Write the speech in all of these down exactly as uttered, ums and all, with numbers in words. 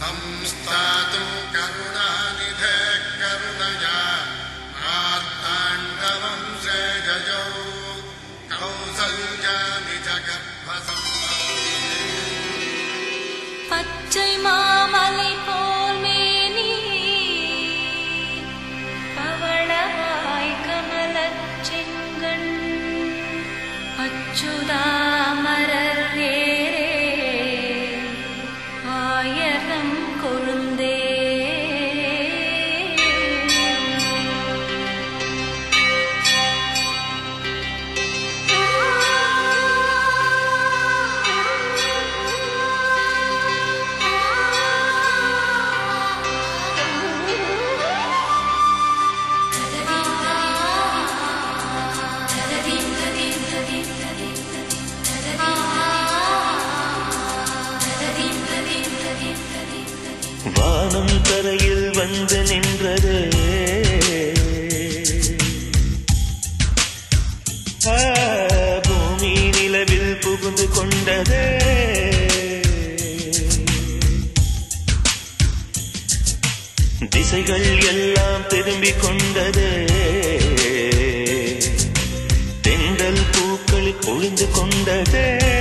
संस्थातु करुणानिधे करुणया मार्ताण्डवं सेजयो कौसल्यानि जगत्प्रसम्पदे பச்சை மாமலை போல் மேனி பவளவாய் கமலச் செங்கண் அச்சுதாமரர் ஏரே ஆயிரம் கொழுந்தே வானம் தரையில் வந்து நின்றது பூமி நிலவில் புகுந்து கொண்டது திசைகள் எல்லாம் திரும்பிக் கொண்டது தென்றல் பூக்கள் பொழிந்து கொண்டது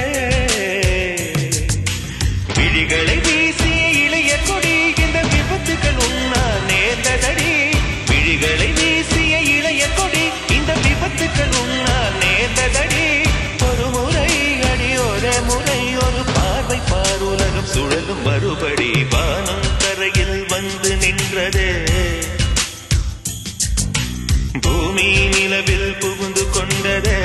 விழிகளை வீசி இளைய கொடி இந்த விபத்துக்கள் உன்னால் நேர்ந்ததடி விழிகளை வீசிய இளைய கொடி இந்த விபத்துக்கள் உன்னால் நேர்ந்ததடி ஒரு முறை அடி ஒரு முறை ஒரு பார்வை பார் உலகம் சுழலும் மறுபடி வானம் தரையில் வந்து நின்றது பூமி நிலவில் புகுந்து கொண்டதே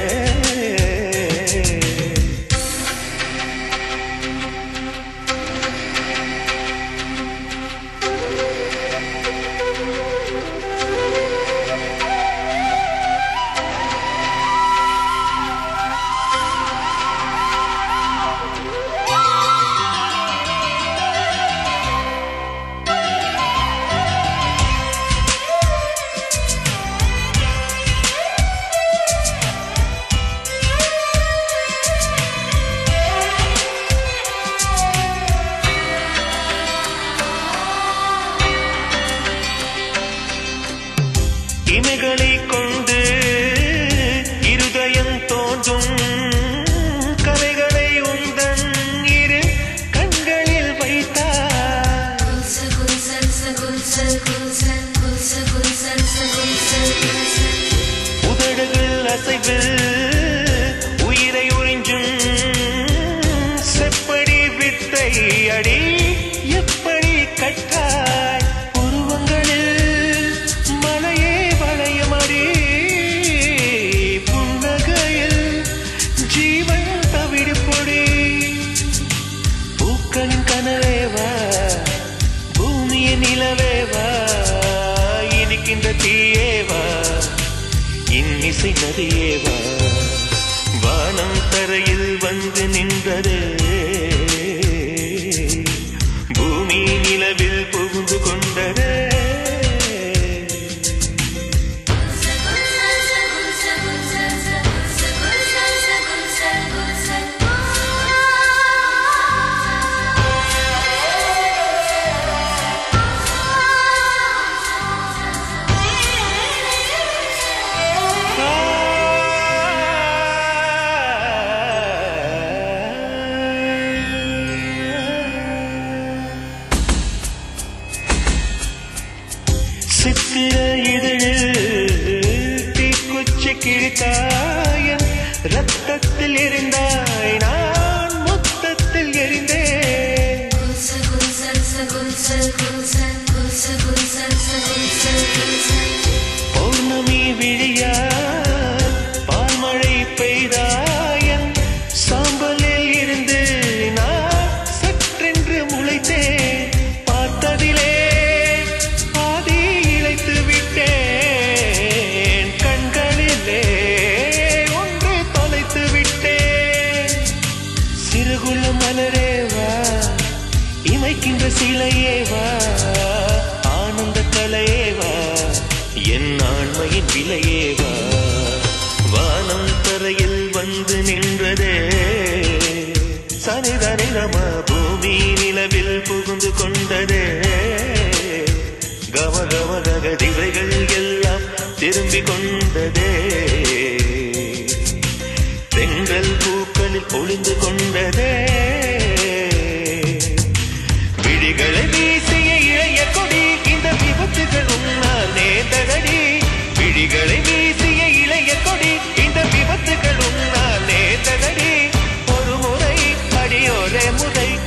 இமைகளை கொண்டு இருதயம் தோன்றும் கலைகளை உந்தன் இரு கண்களில் வைத்தார் உதடுகள் அசைவில் உயிரை உறிஞ்சும் செப்படி வித்தை அடி எப்படி கட்டாய் உருவங்களில் மலையே வளையமடி புன்னகையில் ஜீவன் தவிடு பொடி பூக்களின் கனவேவா பூமியின் நிலவேவா இனிக்கின்ற தீயேவா இன்னிசை நதியேவா வானம் தரையில் வந்து நின்றது பூமி நிலவில் புகுந்து கொண்டது சித்திர இதழில் தீக்குச்சி கிழித்தாயன் ரத்தத்தில் எரிந்தாய் நான் மொத்தத்தில் எரிந்தேன் பௌர்ணமி விழியால் பால்மழை பெய்தாயன் சாம்பலில் இருந்து நான் சற்றென்று முளைத்தேன் பார்த்ததிலே இமைக்கின்ற சிலையேவா ஆனந்த கலையேவா என் ஆண்மையின் விலையேவா வானம் தரையில் வந்து நின்றதே சனிதனிரம பூமி பூமி நிலவில் புகுந்து கொண்டதே கம கம கதிரைகள் எல்லாம் திரும்பிக் கொண்டதே செங்கல் பூக்களில் ஒளிந்து கொண்டதே விழிகளை வீசிய இளைய கொடி இந்த விபத்துகள் உன்னால் நேர்ந்ததடி விழிகளை வீசிய இளைய கொடி இந்த விபத்துகள் உன்னால் நேர்ந்ததடி ஒரு முறை அடியோரே முறை